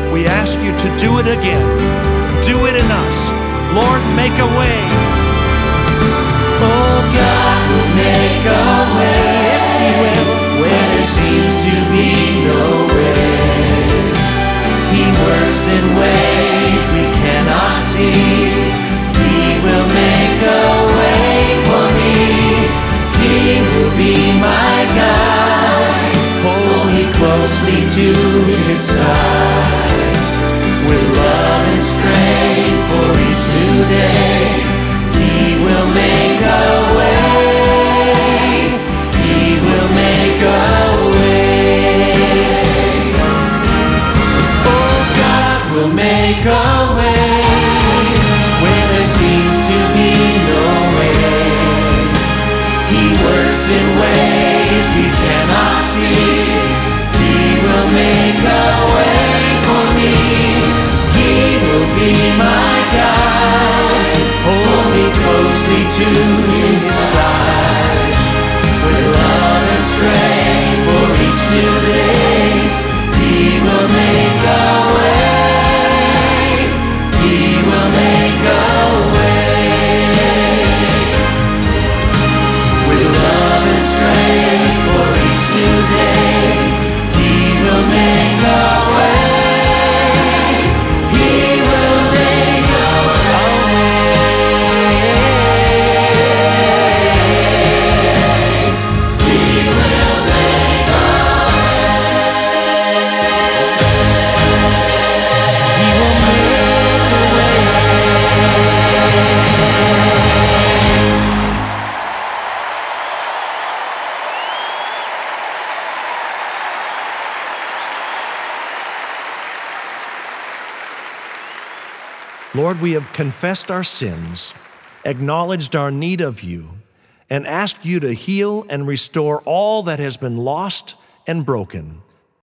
We ask you to do it again. Do it in us. Lord, make a way. Oh, God will make a way. Yes, He will. Where there seems to be no way. He works in ways we cannot see. He will make a way for me. He will be my guide. Hold me closely to His side. With love and strength for each new day, He will make a way. He will make a way. Oh, God will make a way where there seems to be no way. He works in ways we cannot see. He will make a way for me. He will be my guide. Hold me closely to His side. With love and strength for each new day, He will make a way. He will make a way. With love and strength for each new day, He will make a way. He will make a way. He will make a Lord, we have confessed our sins, acknowledged our need of you, and asked you to heal and restore all that has been lost and broken.